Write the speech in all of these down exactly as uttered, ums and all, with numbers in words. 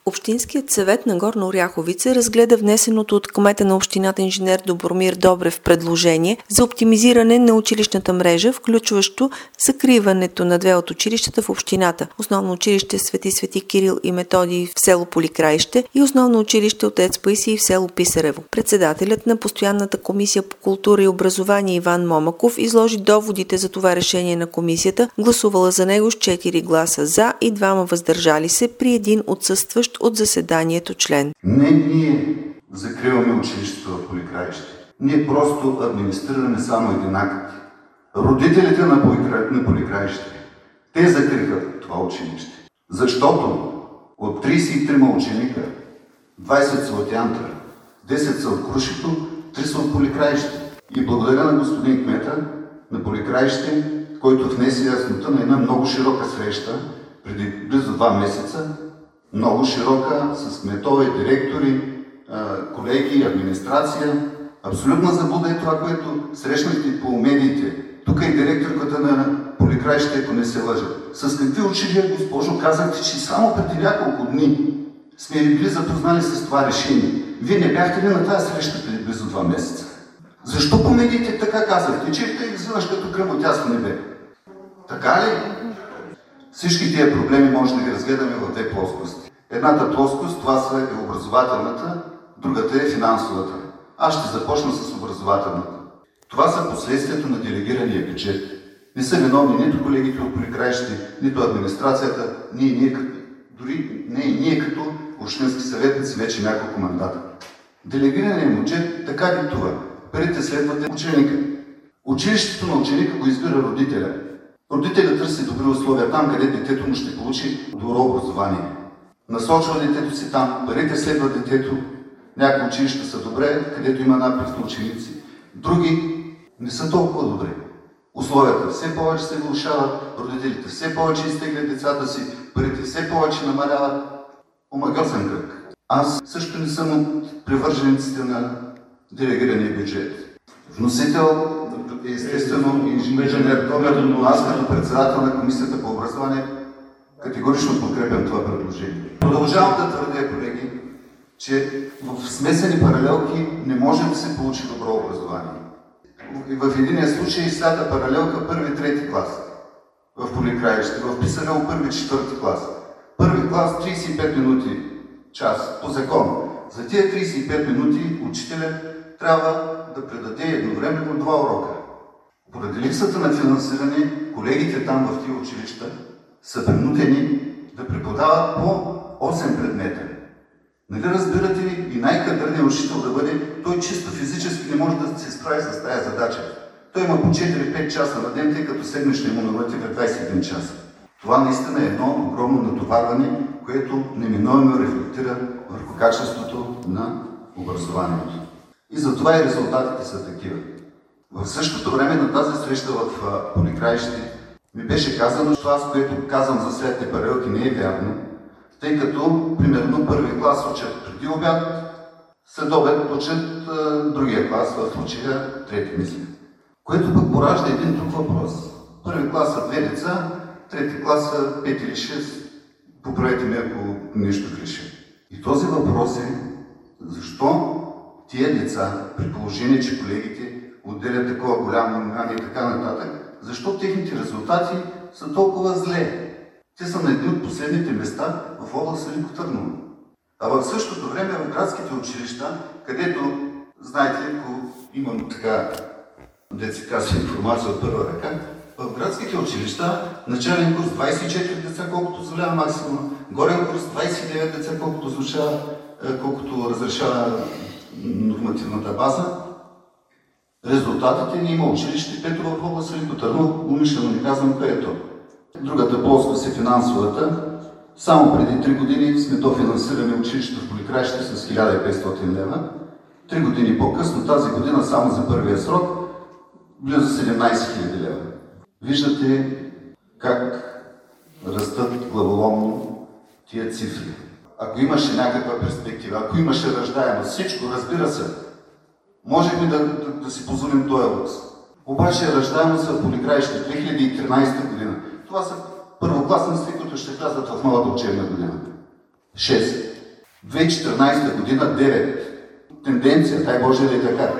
Общинският съвет на Горна Оряховица разгледа внесеното от кмета на общината инженер Добромир Добрев предложение за оптимизиране на училищната мрежа, включващо закриването на две от училищата в общината. Основно училище Свети Свети Кирил и Методий в село Поликраище и основно училище Отец Паисий в село Писарево. Председателят на постоянната комисия по култура и образование Иван Момаков изложи доводите за това решение на комисията, гласувала за него с четири гласа за и двама въздържали се при един отсъстващ от заседанието член. Не ние закриваме училището в Поликраище. Ние просто администрираме само един акт. Родителите на, Поликра... на Поликраище, те закриха това училище. Защото от тридесет и трима ученика, двадесет са от Янтра, десет са от Крушето, три са от Поликраище. И благодаря на господин кмета на Поликраище, който внесе яснота на една много широка среща преди близо два месеца, много широка, с кметове, директори, колеги, администрация. Абсолютна заблуда е това, което срещнахте по медиите. Тук е директорката на Поликраище, ако не се лъжа. С какви училия, госпожо, казахте, че само преди няколко дни сме били запознали с това решение. Вие не бяхте ли на тази среща преди близо два месеца? Защо по медиите така казахте? Че те изведнъж като гръм от ясно небе. Така ли? Всички тия проблеми може да ги разгледаме в две плоскости. Едната плоскост, това са е образователната, другата е финансовата. Аз ще започна с образователната. Това са последствията на делегирания бюджет. Не са виновни нито колегите от Поликраище, нито администрацията, ние, ние като, дори не ние като общински съветници вече няколко мандата. Делегираният бюджет така диктува. Парите следват ученика. Училището на ученика го избира родителя. Родителят търси добри условия там, къде детето му ще получи добро образование. Насочва детето си там, парите следват детето. Някои училища са добре, където има напред на ученици. Други не са толкова добре. Условията все повече се влошават, родителите все повече изтеглят децата си, парите все повече намаляват. Омагъсен кръг. Аз също не съм от привържениците на делегирания бюджет. Вносител е естествено инженер Добрев, но аз като председател на Комисията по образование категорично подкрепям това предложение. Продължавам да твърдя, колеги, че в смесени паралелки не може да се получи добро образование. И в единия случай слята паралелка първи-трети клас в Поликраище, в Писарево първи-четвърти клас. Първи клас тридесет и пет минути час по закон. За тия тридесет и пет минути учителя трябва да предаде едновременно два урока. Поради липсата на финансиране, колегите там в тия училища са принудени да преподават по осем предмета. Нали разбирате ли, и най-кадърният учител да бъде, той чисто физически не може да се справи с тази задача. Той има по четири-пет часа на ден, тъй като седмично му норматив е двадесет и един часа. Това наистина е едно огромно натоварване, което неминуемо рефлектира върху качеството на образованието. И затова и резултатите са такива. В същото време на тази среща в Поликраище ми беше казано, че това, с което казвам за светите паралелки, не е вярно, тъй като, примерно, първи клас учат преди обяд, след обед учат а, другия клас, в случая трети мисля. Което пък поражда един друг въпрос. Първи клас са две деца, трети клас са пет или шест. Поправете ме, ако нещо греша. И този въпрос е, защо тия деца, при положение, че колегите отделят такова голямо внимание и така нататък, защо техните резултати са толкова зле? Те са на едни от последните места в област Велико Търново. А в същото време в градските училища, където, знаете, ако имам така, де се казва информация от първа ръка, в градските училища начален курс двадесет и четири деца, колкото позволява максимум, горен курс двадесет и девет деца, колкото звучава, колкото разрешава нормативната база. Резултатите ни има училище, пето в област Велико Търново, умишлено не казвам кое е то. Другата плоскост е финансовата. Само преди три години сме дофинансирали училището в Поликраище с хиляда и петстотин лева. Три години по-късно, тази година само за първия срок, близо седемнадесет хиляди лева. Виждате как растат главоломно тия цифри. Ако имаше някаква перспектива, ако имаше раждаемост, всичко, разбира се, можехме да, да, да си позволим този лукс. Обаче раждаемост в Поликраище две хиляди и тринадесета година. Това са първокласници, които ще влязат в новата учебна година. шест. две хиляди и четиринадесета година девет. Тенденция, дай Боже да е така.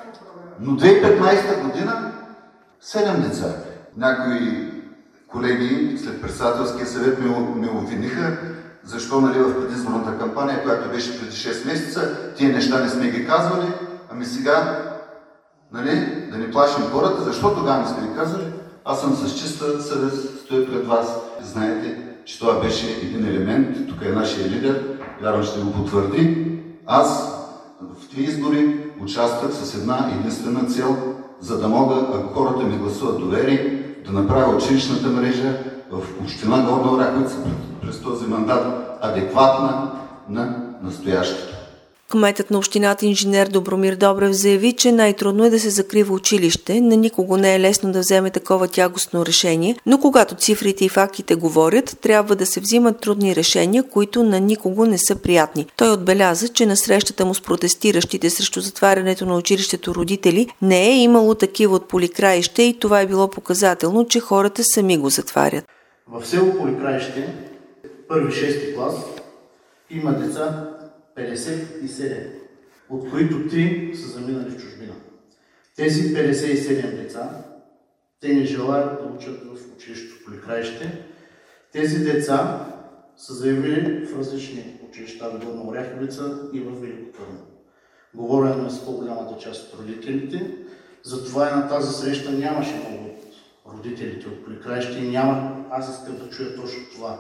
Но две хиляди и петнадесета година седем деца. Някои колеги след председателския съвет ме, ме обвиниха, защо нали, в предизборната кампания, която беше преди шест месеца, тия неща не сме ги казвали, ами сега нали, да не плашим хората, защо тогава не сме ги казали? Аз съм с чиста съвест, стоя пред вас. Знаете, че това беше един елемент, тук е нашия лидер, вярвам ще го потвърди. Аз в тези избори участвах с една единствена цел, за да мога, ако хората ми гласуват доверие, да направя училищната мрежа в община Горна Оряховица през този мандат адекватна на настоящето. Кметът на общината инженер Добромир Добрев заяви, че най-трудно е да се закрива училище, на никого не е лесно да вземе такова тягостно решение, но когато цифрите и фактите говорят, трябва да се взимат трудни решения, които на никого не са приятни. Той отбеляза, че на срещата му с протестиращите срещу затварянето на училището родители не е имало такива от Поликраище и това е било показателно, че хората сами го затварят. В село Поликраище, първи шести клас, има деца петдесет и седем, от които три са заминали в чужбина. Тези петдесет и седем деца, те не желаят да учат в училището в Поликраище. Тези деца са заявили в различни училища в Горна Оряховица и в Велико Търново. Говорим с по-голямата част от родителите, затова и на тази среща нямаше много от родителите от Поликраище и няма, аз искам да чуя точно това.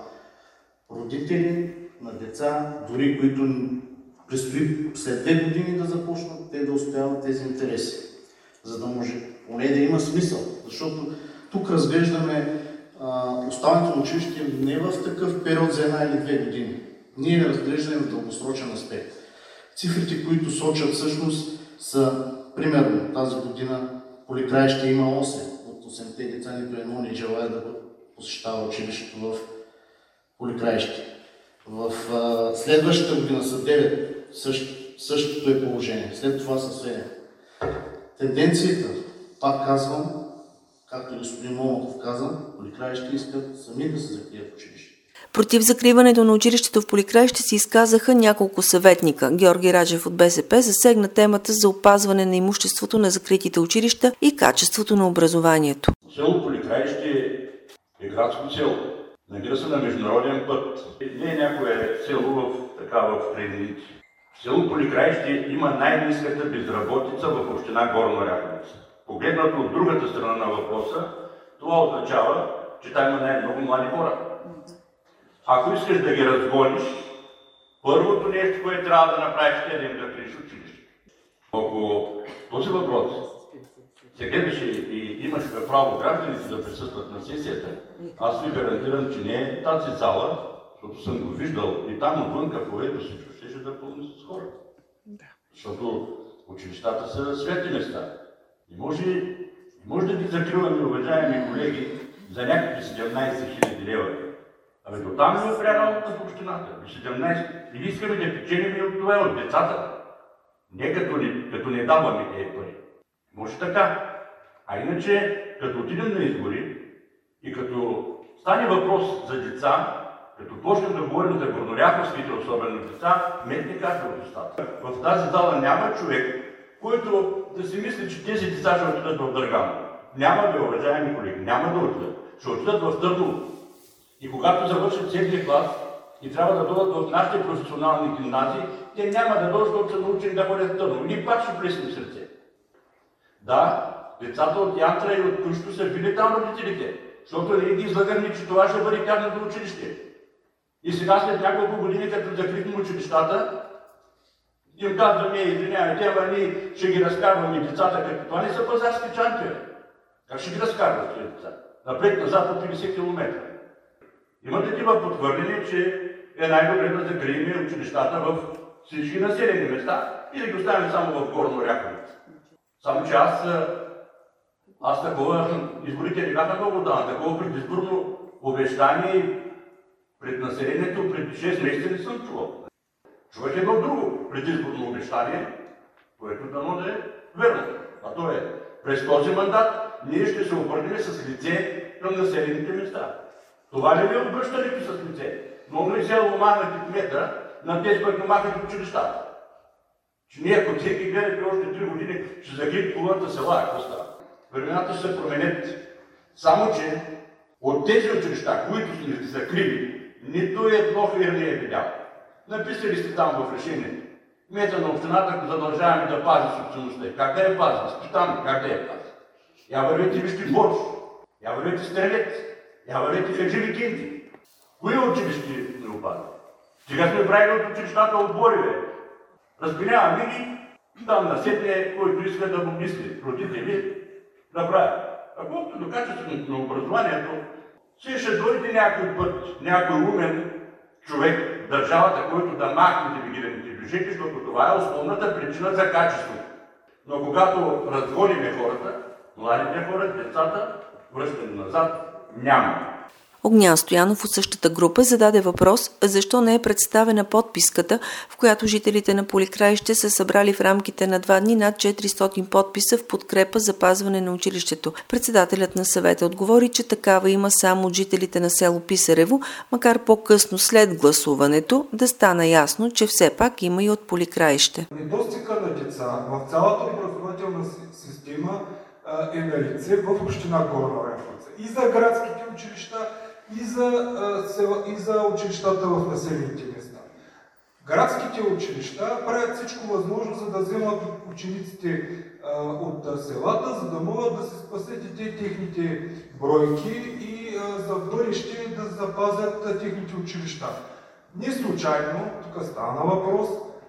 Родители на деца, дори които предстои след две години да започнат те да устояват тези интереси, за да може поне да има смисъл. Защото тук разглеждаме а, оставането на училище не в такъв период за една или две години. Ние разглеждаме в дългосрочен аспект. Цифрите, които сочат всъщност са, примерно тази година Поликраище има осем от осемте деца, нито едно не желая да посещава училището в Поликраище. В а, следващата година са девет, същ, същото е положение. След това са седем. Тенденцията, пак казвам, както господин Момаков каза, Поликраище искат сами да се закрият училище. Против закриването на училището в Поликраище се изказаха няколко съветника. Георги Раджев от БСП засегна темата за опазване на имуществото на закритите училища и качеството на образованието. Село Поликраище е градско село. Намира се на международен път. Не е някое село в, така, в предините. Село Поликраище има най-ниската безработица в община Горна Оряховица. Погледнато от другата страна на въпроса, това означава, че там има най-много млади хора. Ако искаш да ги разгониш, първото нещо, което трябва да направиш, е да им закриеш училище. Ако този въпрос се гледаше и имаш право гражданите да присъстват на сесията, аз ви гарантирам, че не е тази зала, защото съм го виждал и там отвънка, което се чувстваше да пълни с хора. Защото училищата са свети места. И може, може да ги закриваме, уважаеми колеги, за някакви седемнадесет хиляди лева. Абе, до там е опря работа в общината. До седемнадесет. Или искаме да печелим и от това, от децата. Не като не, като не даваме тези пари. Може така. А иначе, като отидем на избори и като стане въпрос за деца, като почнем да говорим за горнооряховските особено деца, мет не казва от устата. В тази зала няма човек, който да си мисли, че тези деца ще отидат в Дъргано. Няма, бе, уважаеми колеги, няма да отидат. Ще отидат в Търново. И когато завършат седми клас и трябва да дойдат в нашите професионални гимназии, те няма да дойдат, защото са научени да ходят в Търново. Ние пак ще плесим сърце. Да, децата от Янтра и от Кущо са били там родителите, защото ние ги излагаме, че това ще бъде тяхното училище. И сега след няколко години, като закрихме училищата, им казваме, извинявайте, ама ние ще ги разкарваме децата, като това не са пазарски чанти. Как ще ги разкарват тези деца? Напред-назад от петдесет километра. Има такива потвърдения, че е най-добре да закрием училищата в всички населени места и да ги оставим само в Горна Оряховица. Само че аз, аз такова, изборите не бяха много дана, такова предизборно обещание пред населението преди шест месеца не съм чувал. Чувах едно друго предизборно обещание, което дано да е верно. А то е, през този мандат ние ще се обърнем с лице към населените места. Това ли е обръщането с лице? Много е село махнати кмета на тези, които махат училищата. Че ние, ако всеки гледате още три години, ще загиб половината села, какво става? Времената ще се променят. Само, че от тези училища, които сте закрили, нито едно фир не е видял. Написали сте там в решение. Кмета на общината задължаваме да пази собствеността. Как да я пази? Изпитаме, как да я пази? Я вървете вижте борш, я вървете стрелец, я вървете хаджи кинти. Кои училища не опазват? Сега сме правили от училищата отбори, бе. Разпиняваме ги, там насетне, който иска да го мисли. Родители да правят. А колкото до качеството на образованието, все ще дойде някой път, някой умен човек в държавата, който да махне делегираните бюджети, защото това е основната причина за качеството. Но когато разгониме хората, младите хора, децата, връщане назад, няма. Огнян Стоянов от същата група зададе въпрос защо не е представена подписката, в която жителите на Поликраище са събрали в рамките на два дни над четиристотин подписа в подкрепа за пазване на училището. Председателят на съвета отговори, че такава има само от жителите на село Писарево, макар по-късно след гласуването да стана ясно, че все пак има и от Поликраище. Недостига на деца в цялата образователна система е на лице в община Горна Оряховица. И за градските училища, и за, и за училищата в населените места. Градските училища правят всичко възможно, за да вземат учениците от селата, за да могат да се спасят и те техните бройки и за бъдеще да запазят техните училища. Не случайно, тук стана въпрос,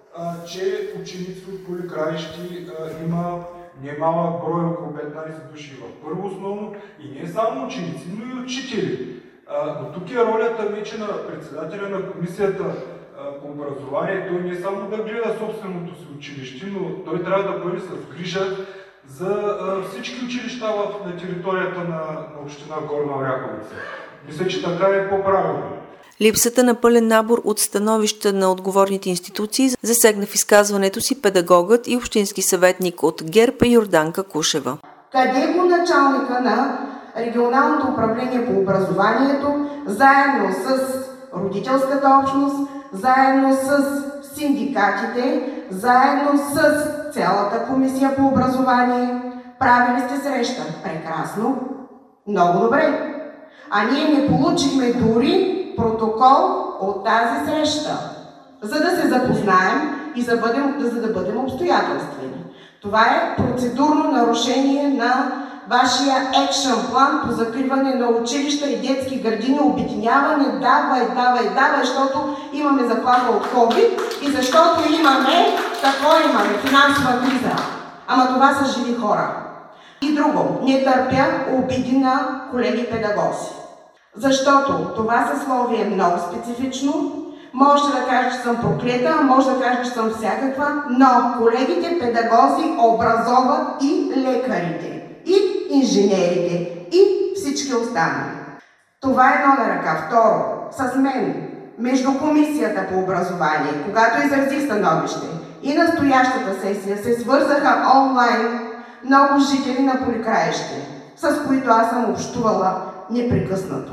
че ученици от Поликраище има немалък брой, около петнайсет души в първо основно, и не само ученици, но и учители. Но тук е ролята вече на председателя на комисията по образование. Той не само да гледа собственото си училище, но той трябва да бъде с грижа за всички училища на територията на, на община Горна Оряховица. Мисля, че така е по-правилно. Липсата на пълен набор от становища на отговорните институции засегна в изказването си педагогът и общински съветник от ГЕРБ Йорданка Кушева. Къде го началника на регионалното управление по образованието, заедно с родителската общност, заедно с синдикатите, заедно с цялата комисия по образование? Правили сте среща. Прекрасно. Много добре. А ние не получихме дори протокол от тази среща, за да се запознаем и за, бъдем, за да бъдем обстоятелствени. Това е процедурно нарушение на вашия екшън план по закриване на училища и детски градини, обединяване, давай, давай, давай, защото имаме заплаха от ковид и защото имаме, какво имаме, финансова криза. Ама това са живи хора. И друго, не търпя обиди на колеги педагози. Защото това съсловие е много специфично. Може да кажа, че съм проклета, може да кажа, че съм всякаква, но колегите педагози образоват и лекарите, и инженерите, и всички останали. Това е едно на ръка. Второ, с мен, между комисията по образование, когато изразих становище, и настоящата сесия се свързаха онлайн много жители на Поликраище, с които аз съм общувала непрекъснато.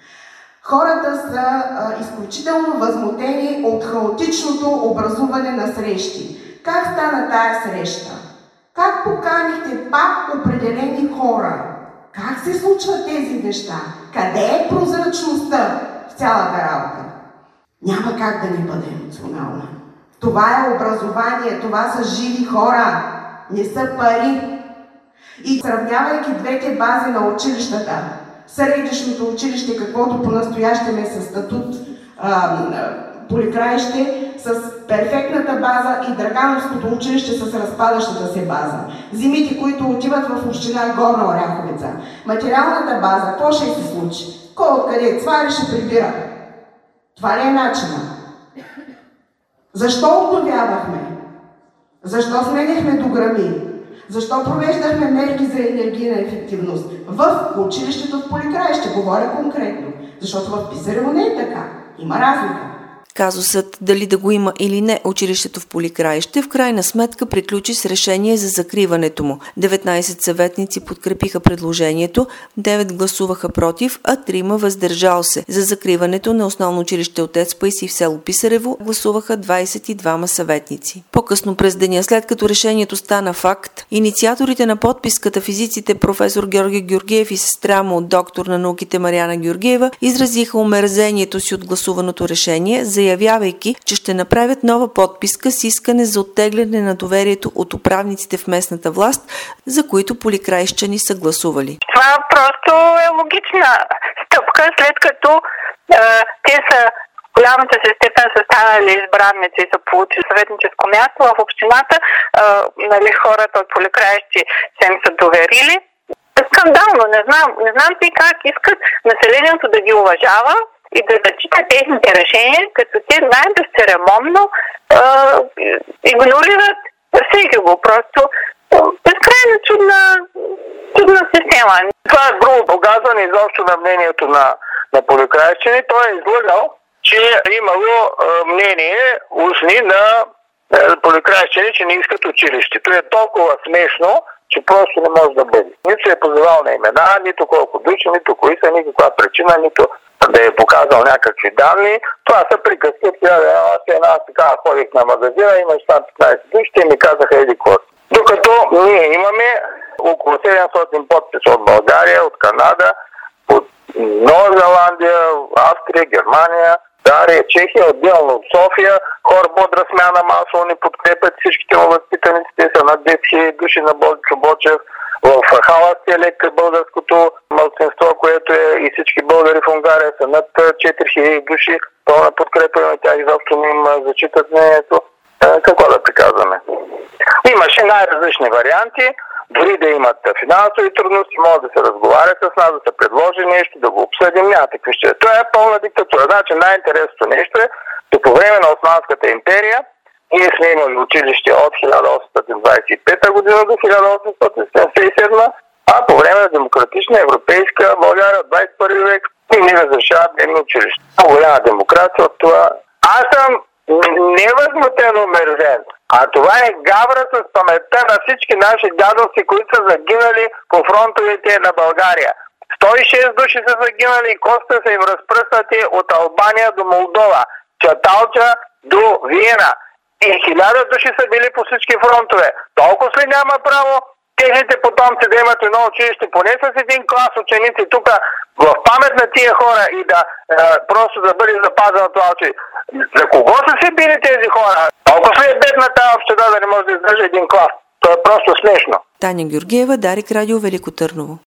Хората са а, изключително възмутени от хаотичното образуване на срещи. Как стана тая среща? Как поканихте пак определени хора? Как се случват тези неща? Къде е прозрачността в цялата работа? Няма как да не бъде емоционална. Това е образование, това са живи хора, не са пари. И сравнявайки двете бази на училищата, средишното училище, каквото по-настоящем е със статут а, Поликраище, с перфектната база, и Драгановското училище с разпадащата се база. Зимите, които отиват в община Горна Оряховица. Материалната база, какво ще се случи? Кой откъде цвари ще прибира? Това ли е начина? Защо обновявахме? Защо сменяхме дограми? Защо провеждахме мерки за енергийна ефективност? В училището в Поликраище, говоря конкретно. Защото в Писарево не е така. Има разлика. Казусът дали да го има или не училището в Поликраище в крайна сметка приключи с решение за закриването му. деветнайсет съветници подкрепиха предложението, девет гласуваха против, а трима въздържал се. За закриването на основно училище Отец Паисий в село Писарево гласуваха двайсет и двама съветници. По-късно през деня, след като решението стана факт, инициаторите на подписката, физиците професор Георги Георгиев и сестра му, доктор на науките Мариана Георгиева, изразиха омерзението си от гласуваното решение, заявявайки, че ще направят нова подписка с искане за оттегляне на доверието от управниците в местната власт, за които поликраищчани са гласували. Това просто е логична стъпка, след като е, те са в голямата си степен са станали избранници и са получили съветническо място в общината, е, нали, хората от Поликраище се им са доверили. Скандално, не знам, не знам ти как искат населението да ги уважава и да зачита техните решения, като те най-безцеремонно е, игнорират всеки го. Просто безкрайно чудна, чудна система. Това е грубо погазване изобщо на мнението на, на поликраищчани. Той е излъгал, че е имало е, мнение устни на е, поликраищчани, че не искат училището. Е толкова смешно, че просто не може да бъде. Нито се е позовал на имена, нито колко души, нито кои са, никаква причина, нито да е показал някакви данни. Това са приказки. Аз една така ходих на магазина, имаш там петнайсет души, те ми казаха еди кой. Докато ние имаме около седемстотин подписа от България, от Канада, от Нова Зеландия, Австрия, Германия, Дария, Чехия, отделно от София. Хора бодра смяна масово ни подкрепят, всичките му възпитаници, те са над десет хиляди души на Бойчо Бочев. В Халас електри българското малцинство, което е и всички българи в Унгария са над четири хиляди души. Пълна подкрепа на тях, изобщо не им зачитат мнението. Какво да приказваме? Имаше най-различни варианти, дори да имат финансови трудности, могат да се разговарят с нас, да се предложи нещо, да го обсъдим, няма такви ще. Това е пълна диктатура. Значи най-интересното нещо е, че по време на Османската империя ние сме имали училище от хиляда осемстотин двайсет и пета година до хиляда осемстотин седемдесет и седма, а по време на демократична европейска България от двайсет и първи век и ни разрешават едно училище. По-голяма демокрация от това. Аз съм невъзмутено мерзен. А това е гавра с паметта на всички наши дядовци, които са загинали по фронтовете на България. сто и шест души са загинали и костите са им разпръснати от Албания до Молдова, Чаталча до Виена. И хиляда души са били по всички фронтове. Толкова ли няма право техните потомци да имат едно училище, поне с един клас ученици тук в памет на тия хора и да е, просто да бъде запазено това училище. За кого са се били тези хора? Толкова ли е бедна тази община да не може да издържа един клас? Това е просто смешно. Таня Георгиева, Дарик, Радио Велико Търново.